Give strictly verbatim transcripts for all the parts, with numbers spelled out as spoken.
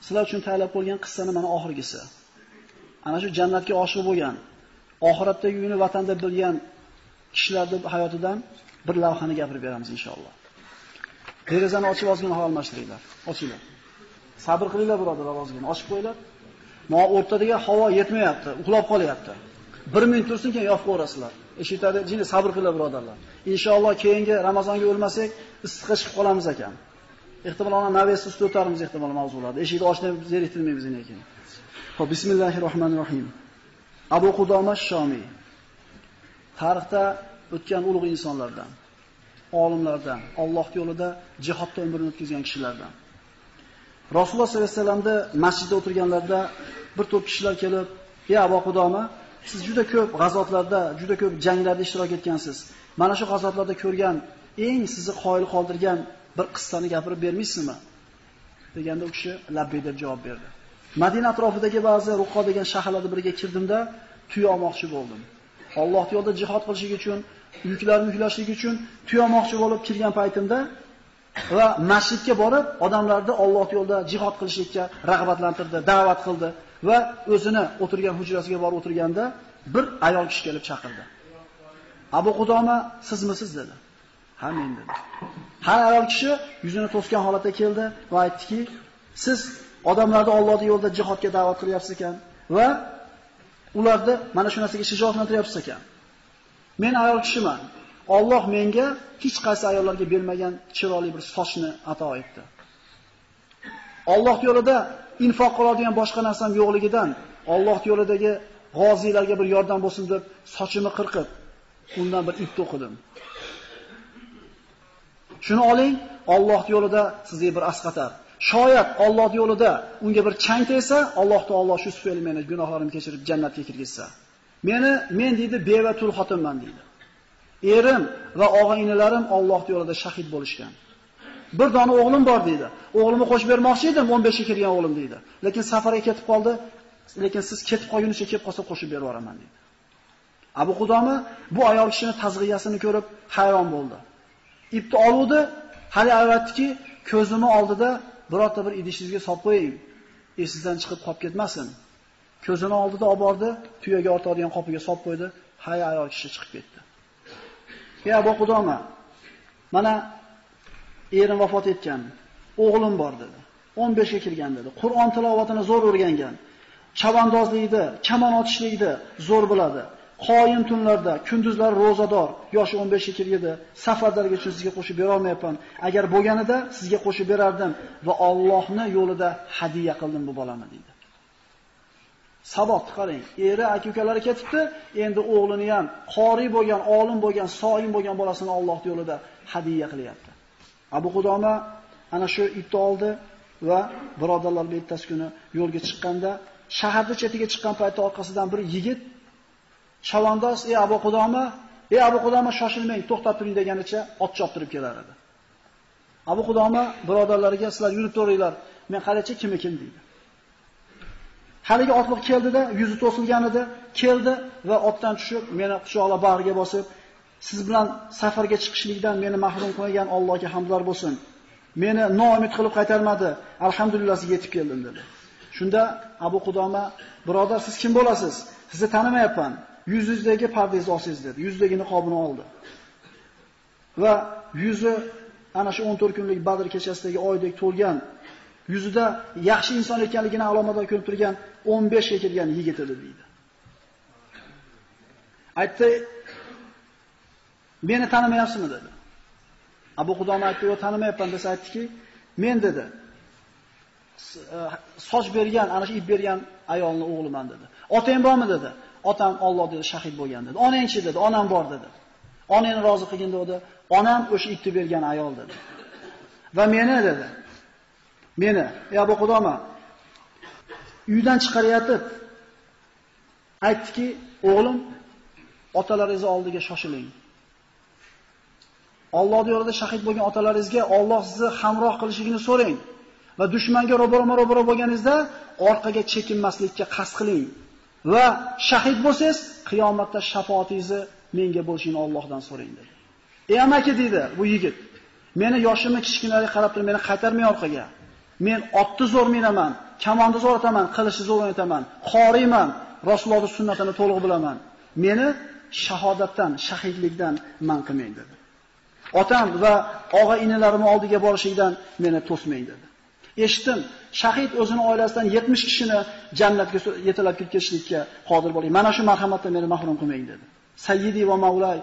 sizlar uchun tayyorlab qo'ygan qissani mana oxirgisi. Ana shu jannatga oshiq bo'lgan, oxiratdagi uyini vatanda bilgan kishilarning hayotidan bir lavhani gapirib beramiz inshaalloh. Derazani ochib ozgina havo almashtiringlar. Ochinglar. Sabr qilinglar birodarlar, ozgina ochib qo'yinglar. Mo o'rtadagi havo yetmayapti, uxlab qolyapti. bir minut tursin keyin yopib qo'yasizlar. Eshitadi, jini sabr qilinglar birodarlar. Inshaalloh keyingi Ramazonga o'lmasak, issiqqa chiqib qolamiz ekan. Ehtimol ona navbasi ustida o'tarmiz ehtimol mavzularda. Eshikni ochib zeriktirmaymiz lekin. Xo'p, bismillahirrohmanirrohim. Abu Qudoma Shomiy tarixda o'tgan ulug' insonlardan, olimlardan, Alloh yo'lida jihodda umrini o'tkazgan kishilardan. Rasululloh sollallohu alayhi vasallamda masjidda o'tirganlarda bir to'p kishilar kelib, "Ey Abu Qudoma, siz juda ko'p g'azotlarda, juda ko'p janglarda ishtirok etgansiz. Mana shu g'azotlarda ko'rgan eng sizni qoyil qoldirgan bir qissani gapirib bermaysizmi?" deganda u kishi labbay deb javob berdi. Madina atrofidagi ba'zi Ruqo degan shaharlarga biriga kirdimda, tuya olmoqchi bo'ldim. Alloh yo'lida jihad qilishlik uchun, yuklarni yuklashlik uchun tuya olmoqchi bo'lib kirgan paytimda va masjidga borib, odamlarni Alloh yo'lida jihad qilishlikka rag'batlantirdi, da'vat qildi va o'zini o'tirgan hujrasiga borib o'tirganda bir ayol kishi kelib chaqirdi. "Abu Qudoma, sizmisiz?" dedi. "Ha, men" dedi. Har ayol kishi yuzini to'sgan holatda keldi va aytdiki, "Siz odamlarni Allohning yo'lida jihodga da'vat qilyapsiz ekan va ularni mana shu narsaga shijoatlantiryapsiz ekan. Men ayol kishiman. Alloh menga hech qaysi ayollarga bermagan chiroyli bir sochni ato etdi. Alloh yo'lida infoq qiladigan boshqa narsam yo'qligidan Alloh yo'lidagi g'oziylarga bir yordam bo'lsin deb sochimni qirqib, undan bir ip to'qidim. Shuni oling, Alloh yo'lida sizga bir asqatar. Shoyat Alloh yo'lida unga bir chang tegsa, Alloh taolo shu tufayli meni gunohlarimni kechirib jannatga kirgizsa. Meni men deydi beva tul xotinman deydi. Erim va og'a-inilarim Alloh yo'lida shahid bo'lishgan. Bir dona o'g'lim bor deydi. O'g'limni qo'shib bermoqchi edim, o'n besh ga kirgan o'g'lim deydi. Lekin safarga ketib qoldi. Lekin siz ketib qolgunicha kelib qolsa qo'shib berib yuboraman deydi. Abu Qudoma bu ayol kishining tazg'iyasini ko'rib hayron bo'ldi. Ipni oluvdi, hali aytdiki, ko'zimni oldida birorta bir idishingizga solib qo'ying, esingizdan chiqib qolib ketmasin. Ko'zini oldida olib bordi, tuyaga ortadigan qopiga solib qo'ydi, hay ayol kishi chiqib ketdi. "Ey Abu Qudoma, mana erim vafot etgan, o'g'lim bor" dedi. o'n besh ga kirgan dedi. Qur'on tilovatini zo'r o'rgangan. Chavandozlikda, kamon otishlikda zo'r biladi. Qoyim tunlarda, kunduzlar ro'zador, yoshi o'n besh ga kirganda safarlarga uchun sizga qo'shib bera olmayapman. Agar bo'lganida sizga qo'shib berardim va Allohning yo'lida hadiya qildim bu bolamni dedi. Sabot qarang, eri aka-ukalari ketibdi, endi o'g'lini ham qori bo'lgan, olim bo'lgan, so'im bo'lgan bolasini Alloh yo'lida hadiya qilyapti. Abu Qudoma ana shu ipni oldi va birodarlar bilan ertasi kuni yo'lga chiqqanda, shaharning chetiga chiqqan paytda orqasidan bir yigit chavandoz, "Ey Abu Qudoma, ey Abu Qudoma shoshilmang, to'xtab turing" deganicha ot choptirib kelar edi. Abu Qudoma birodarlariga "Sizlar yurib turinglar, men qarachi kim ekan" dedi. Haligi otliq keldida, yuzi to'silgan edi, keldi va otdan tushib, meni quchoqlab bag'riga bosib, "Siz bilan safarga chiqishlikdan meni mahrum qilgan Allohga hamdlar bo'lsin. Meni noumid qilib qaytarmadi. Alhamdulillah sizga yetib keldim" dedi. Shunda Abu Qudoma, "Birodar, siz kim bo'lasiz? Sizni tanimayapman. Yuzingizdagi pardangizni olsangiz" dedi. Yuzdagi niqobini oldi. Va yuzi ana shu o'n to'rt kunlik Badr kechasidagi oydek to'lgan, yuzida yaxshi inson ekanligini alomatlar ko'rib turgan o'n besh ga kirgan yigit edi deydi. Aytdi, "Meni tanimayapsizmi?" dedi. Abu Qudoma aytdi, "Yo'q, tanimayapman" desa aytdiki, "Men" dedi, "soch bergan, ana shu ip bergan ayolning o'g'liman" dedi. "Otang bormi?" dedi. "Otam Alloh dedi shahid bo'lgan" dedi. "Onang-chi?" dedi. "Onam bor" dedi. "Onangni rozi qilgin" dedi. "Onam o'sha ipni bergan ayol" dedi. "Va meni" dedi. "Meni, ey Abu Qudoma, uydan chiqarayotib aytdiki, o'g'lim, otalaringiz oldiga shoshiling. Alloh yo'lida shahid bo'lgan otalaringizga Alloh sizni hamroh qilishligini so'rang va dushmanga ro'baro-ro'baro bo'lganingizda orqaga chekinmaslikka qasd qiling va shahid bo'lsangiz, qiyomatda shafaatingizni menga bo'lishini Allohdan so'rang" dedi. "Ey amaki" dedi bu yigit, "Meni yoshimni kichkinalariga qarab turib meni qaytarmay orqaga. Men otni zo'r minaman, kamonni zo'r aytaman, qilichni zo'r aytaman, qoriyman, Rasulullohning sunnatini to'liq bilaman. Meni shahodatdan, shahidlikdan man qilmang dedi. Otam va og'a-inilarim oldiga borishingdan meni to'smang dedi. Eshitdim, shahid o'zining oilasidan yetmish kishini jannatga yetalab ketishlikka qodir bo'ling. Mana shu marhamatdan meni mahrum qilmang dedi. Sayyidi va Mavlay.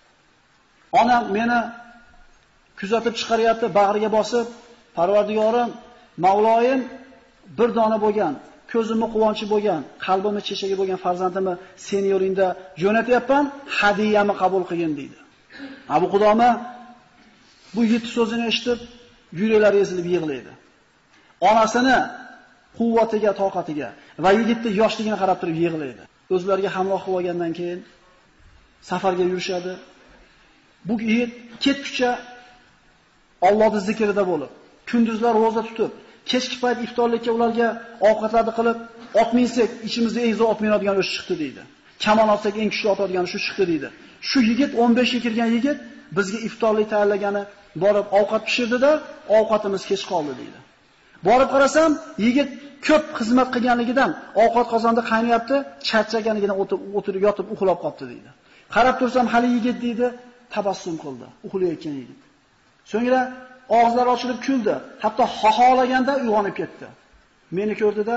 Onam meni kuzatib chiqaryapti, bag'riga bosib, Parvardigorim, Mavloyim bir dona bo'lgan, ko'zimni quvonchi bo'lgan, qalbimni chechagi bo'lgan farzandimni sen yo'lingda jo'natyapman, hadiyamni qabul qilgin dedi. Abu Qudoma bu yetti so'zini eshitib, yuraklari ezilib yig'laydi. Onasini quvvatiga, toqatiga va yigitning yoshligini qarab turib yig'laydi. O'zlariga hamroh qilib olgandan keyin safarga yurishadi. Bu yigit ketguncha Allohning zikrida bo'lib, kunduzlar roza tutib, kechki payt iftorlikka ularga ovqatlarni qilib, otminsak ichimizda eng zo'r otminadigan o'sha chiqdi deydi. Kamon olsak eng kuchli otadigan shu chiqdi deydi. Shu yigit o'n besh ga kirgan yigit bizga iftorlik tayyorlagani borib ovqat pishirdi-da, ovqatimiz kech qoldi deydi. Borib qarasam, yigit ko'p xizmat qilganligidan ovqat qozonda qaynayapti, charchaganidan o'tirib yotib uxlab qoldi deydi. Qarab tursam, hali yigit deydi, tabassum qildi, uxlayotgan yigit. So'ngra og'izlari ochilib kuldi, hatto xoholaganda uyg'onib ketdi. Meni ko'rdi-da,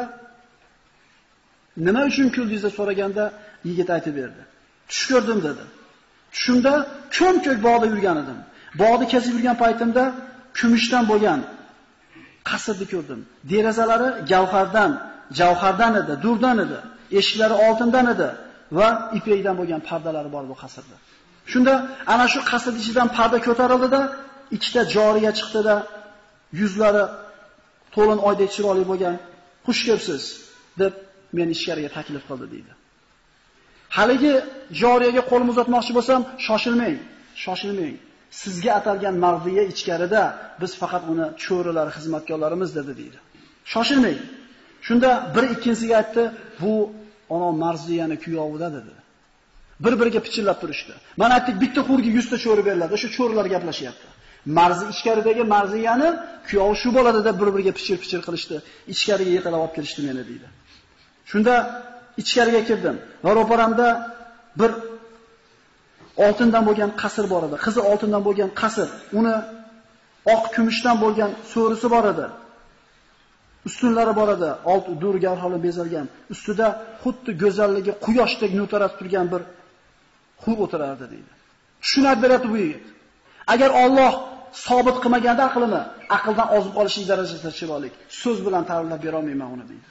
nima uchun kuldingiz deb so'raganda yigit aytib berdi. Tush ko'rdim dedi. Tushimda ko'm-ko'k bog'da yurgan edim. Bog'ni kesib yurgan paytimda kumushdan bo'lgan qasrni ko'rdim. Derazalari gavhardan, javhardan edi, durdan edi. Eshiklari oltindan edi va ipekdan bo'lgan pardalari bor bu qasrda. Shunda ana shu qasr ichidan parda ko'tarildi-da, ikkita joriya chiqdi-da, yuzlari to'lin oydek chiroyli bo'lgan, "Xush kelibsiz" deb meni ichkariga taklif qildi deydi. Haligi joriyaga qo'lim uzatmoqchi bo'lsam, shoshilmang, shoshilmang. Sizga atalgan marziya ichkarida, biz faqat uni cho'rilar, xizmatkorlarimiz dedi deydi. Shoshilmang. Shunda bir ikkinchisiga aytdi, bu ona marziyani kuyovida dedi. Bir-biriga pichillab turishdi. Mana aytdik, bitta xurga yuz ta cho'ri beriladi. O'sha cho'rilar gaplashyapti. Marzi ichkaridagi marziyani kuyovi shu bo'ladi deb bir-biriga pichir-pichir qilishdi. Ichkariga yetalab olib kelishdi meni deydi. Shunda ichkariga kirdim va ro'paramda bir oltindan bo'lgan qasr bor edi. Qizi oltindan bo'lgan qasr, uni oq kumushdan bo'lgan so'risi bor edi. Ustunlari bor edi, old dur gavharli bezalgan. Ustida xuddi go'zalligi quyoshdek nutarab turgan bir xur o'tirardi deydi. Shuni beradi bu yigit. Agar Alloh sobit qilmaganda aqlini, aqldan ozib qolishlik darajasida chiroyli, so'z bilan ta'riflab bera olmayman uni deydi.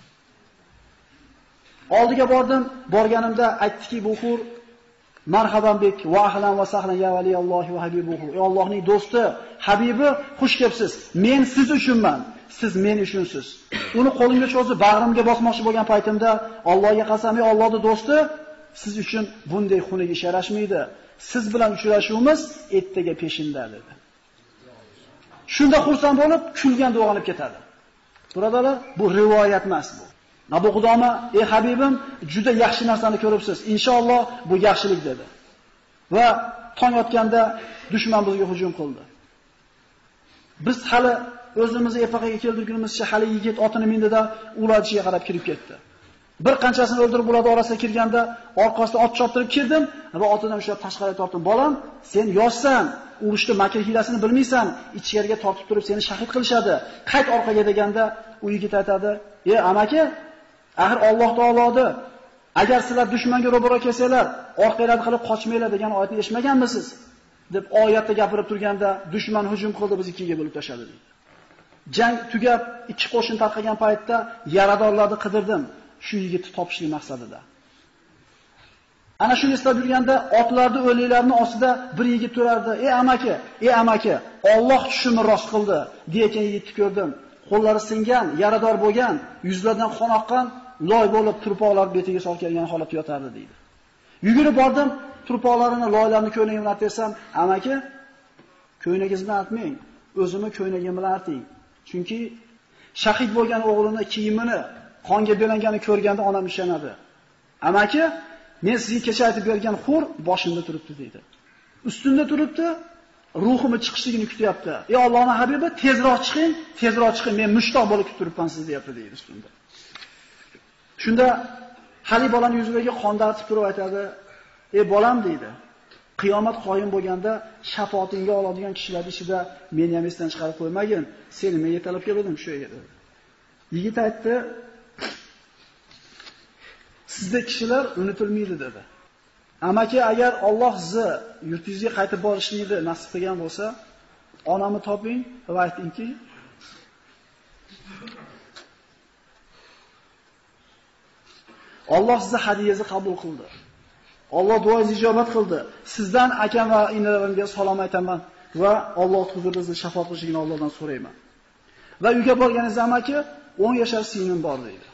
Oldiga bordim, borganimda aytdiki, bu xur marhaban bek va ahlan va sahlan ya vali Alloh va habibuhu. Ey Allohning do'sti, habibi, xush kelibsiz. Men siz uchunman, siz men uchunsiz. Uni qo'limga cho'zib bag'rimga bosmoqchi bo'lgan paytimda Allohga qasam, ey Allohning do'sti, siz uchun bunday xunaga ish yarashmaydi. Siz bilan uchrashuvimiz ertaga peshinda dedi. Shunda xursand bo'lib, kulgan uyg'onib ketadi. Birodarlar, bu rivoyat emas bu. Abu Qudoma, ey habibim, juda yaxshi narsani ko'ribsiz. Inshaalloh bu yaxshilik dedi. Va tong otganda dushman bizga hujum qildi. Biz hali o'zimizni epaqaga keltirgunimizcha hali yigit otini mindida ularchiga qarab kirib ketdi. Bir qanchasini o'ldirib ular orasiga kirganda orqasidan ot choptirib kirdim va otidan ushlab tashqariga tortdim. Bolam, sen yoshsan, urushda makr hilasini bilmaysan, ichkariga tortib turib seni shahid qilishadi. Qayt orqaga deganda u yigit aytadi: "Ey amaki, axir Alloh taoloda agar sizlar dushmanga ro'baro kelsanglar, orqalarni qilib qochmanglar degan oyatni eshitmaganmisiz?" deb oyatda gapirib turganda dushman hujum qildi, biz ikkiga bo'lib tashladi deydi. Jang tugab, ikki qo'shin tarqagan paytda yaradorlarni qidirdim, shu yigitni topishlik maqsadida. Ana shuni eslab yurganda otlarni o'liklarini ostida bir yigit turardi. "Ey amaki, ey amaki, Alloh tushimni rost qildi" degan yigitni ko'rdim. Qo'llari singan, yarador bo'lgan, yuzlaridan qon oqqan, loy bo'lib turpoqlar betiga solib kelgan holatda yotardi deydi. Yugurib bordim, turpoqlarini, loylarni ko'ynagimdan artsam, "Amaki, ko'ynagingizni artmang, o'zimni ko'ynagim bilan arting. Chunki shahid bo'lgan o'g'lini kiyimini qonga belanganini ko'rganda onam ishonadi. Amaki, men sizga kecha aytib bergan xur boshimda turibdi" deydi. Ustunda turibdi, ruhimni chiqishligini kutyapti. Ey Allohning habibi, tezroq chiqing, tezroq chiqing, men mushtoq bo'lib kutib turibman sizni deyapti deydi ustunda. Shunda hali bolaning yuzidagi qonni artib turib aytadi: "Ey bolam" deydi. Qiyomat qoyim bo'lganda shafaatingga oladigan kishilar ichida meni ham esdan chiqarib qo'ymagin. Seni men yetalab keldim shu yerga dedi. Yigit aytdi: "Sizda kishilar unutilmaydi" dedi. Amaki, agar Alloh sizni yurtingizga qaytib borishni nasib qilgan bo'lsa, onamni toping va aytingki, Alloh sizni hadiyangizni qabul qildi. Alloh duoingizni ijobat qildi. Sizdan akam va inalarimga salom aytaman va Alloh huzuringizda shafaat qilishini Allohdan so'rayman. Va uyga borganingizda amaki o'n yashar singlim bor deydi.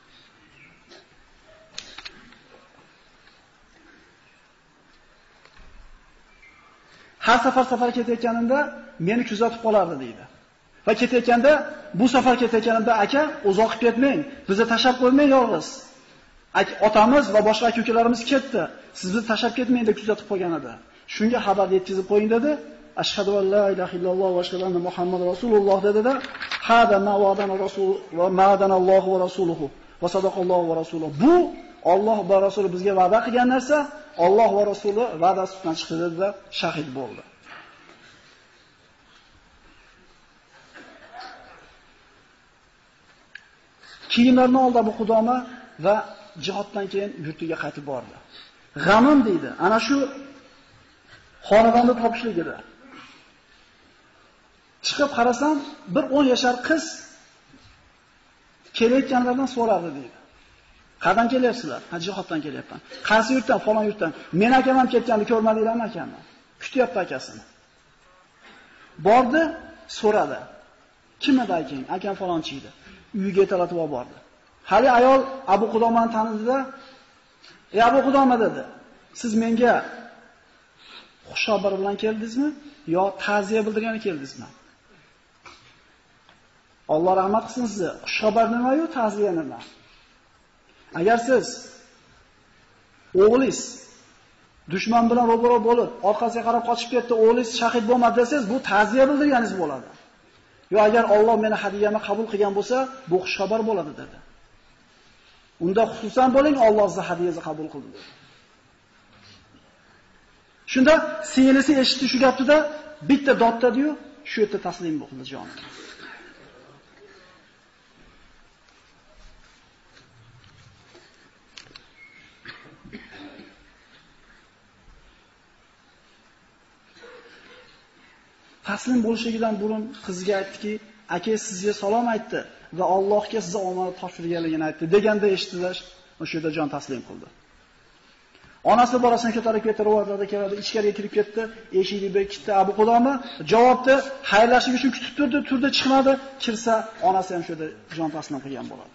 Har safar safar ketayotganimda meni kuzatib qolardi deydi. Va ketayotganda, bu safar ketayotganimda aka, uzoq ketmang, bizni tashab qo'ymang yolg'iz. Otamiz va boshqa aka-ukalarimiz ketdi. Siz bizni tashab ketmang deb kuzatib qo'ygan edi. Shunga xabar yetkazib qo'ying dedi. Ashhadu an la ilaha illalloh va ashhadu anna Muhammad rasululloh dedi-da, hada ma'adana rasul va ma'adana Alloh va rasuluhu va sadaqallohu va rasuluhu. Bu Alloh va rasuli bizga va'da qilgan narsa, Alloh va rasuli va'dasidan chiqdi dedi-da, shahid bo'ldi. Kiyimlarini oldi bu Xudoma va jihoddan keyin yurtiga qaytib bordi. G'amim deydi, ana shu xonadonni topishligida. Chiqib qarasam, bir o'n yashar qiz kelayotganlardan so'radi deydi. Qayerdan kelyapsizlar? Ha, jihoddan kelyapman. Qaysi yurtdan? Falon yurtdan. Men akam ham ketganini ko'rmadinglarmi akamni? Kutyapti akasini. Bordi, so'radi. Kim edi akang? Akam falonchi edi. Uyiga yetalab olib bordi. Hali ayol Abu Qudomani tanidida, "Ey Abu Qudoma" dedi. "Siz menga xushxabar bilan keldingizmi yo ta'ziya bildirgani keldingizmi?" Alloh rahmat qilsin sizni. Xushxabar nima-yu, ta'ziya nima? Agar siz o'g'lingiz dushman bilan ro'baro bo'lib, orqasiga qarab qochib ketdi, o'g'lingiz shahid bo'lmadi desangiz, bu ta'ziya bildirganingiz bo'ladi. Yo agar Alloh meni hadiyamni qabul qilgan bo'lsa, bu xushxabar bo'ladi dedi. Unda xususan bo'ling, Alloh sizni hadiyangizni qabul qildi dedi. Shunda singlisi eshitdi shu gapni-da, bitta dodtadi-yu, shu yerda taslim bo'ldi joni. Taslim bo'lishidan burun qizga aytdiki, "Aka sizga salom aytdi va Allohga sizni omonat topshirganligini aytdi" deganda eshitdilar, o'sha yerda jon taslim qildi. Onasi bolasini ko'tarib ketdi, rivoyatlarda keladi, ichkariga kirib ketdi, eshikni bekitdi. Abu Qudoma javobni xayrlashish uchun kutib turdi, turdi chiqmadi, kirsa onasi ham shu yerda jon taslim qilgan bo'ladi.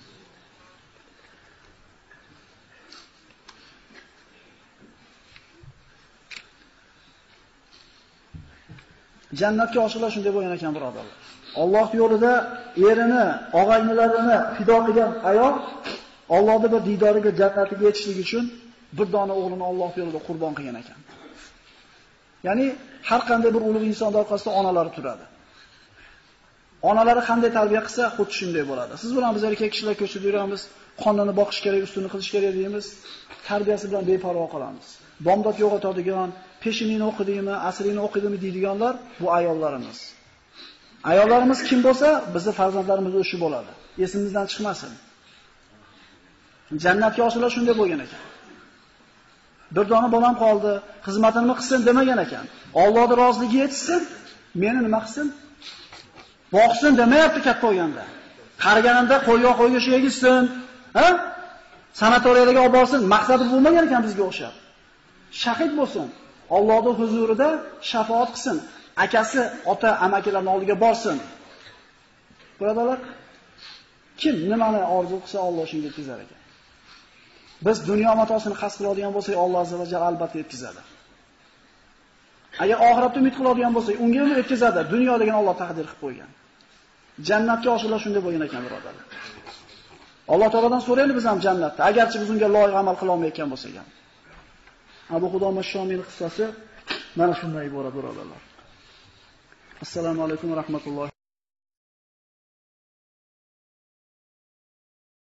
Jannatga oshiqlar shunday bo'lgan ekan, birodarlar. Alloh yo'lida erini, og'aynilarini fido qilgan ayol Allohning bir diydoriga, jannatiga yetishlik uchun bir dona o'g'lini Alloh yo'lida qurbon qilgan ekan. Ya'ni har qanday bir ulug' inson orqasida onalari turadi. Onalari qanday tarbiya qilsa, xuddi shunday bo'ladi. Siz bilan biz erkak kishilar ko'chada yuramiz, qonini boqish kerak, ustini qilish kerak deymiz, tarbiyasi bilan beparvo qolamiz. Bomdod yo'qotadigan, peshinini o'qidimi, asrini o'qidimi deydiganlar bu ayollarimiz. Ayollarimiz kim bo'lsa, bizning farzandlarimiz o'sha bo'ladi. Esimizdan chiqmasin. Jannatga oshiqlar shunday bo'lgan ekan. Bir dona bolam qoldi, xizmatini qilsin demagan ekan. Allohning roziligiga yetsin, meni nima qilsin? Boqsin demayapti katta bo'lganda. Qariganimda qo'yga qo'yga shegizsin, ha? Sanatoriyaga olib borsin, maqsadi bo'lmagan ekan bizga o'xshab. Shahid bo'lsin, Allohning huzurida shafaat qilsin, akasi, ota, amakilarning oldiga borsin. Birodarlar, kim nimani orzu qilsa Alloh shunga yetkazar ekan. Biz dunyo matosini qasd qiladigan bo'lsak, Alloh azza va jalla albatta yetkazadi. Agar oxiratni umid qiladigan bo'lsak, unga ham yetkazadi. Dunyo degan Alloh taqdir qilib qo'ygan. Jannatga oshiqlar shunday bo'lgan ekan, birodarlar. Alloh taoladan so'raylik biz ham jannatda, agarchi biz unga loyiq amal qila olmayotgan bo'lsak ham. Abu Qudoma Shomiy qissasi mana shunday iborat, birodarlar. Assalomu alaykum va rahmatullohi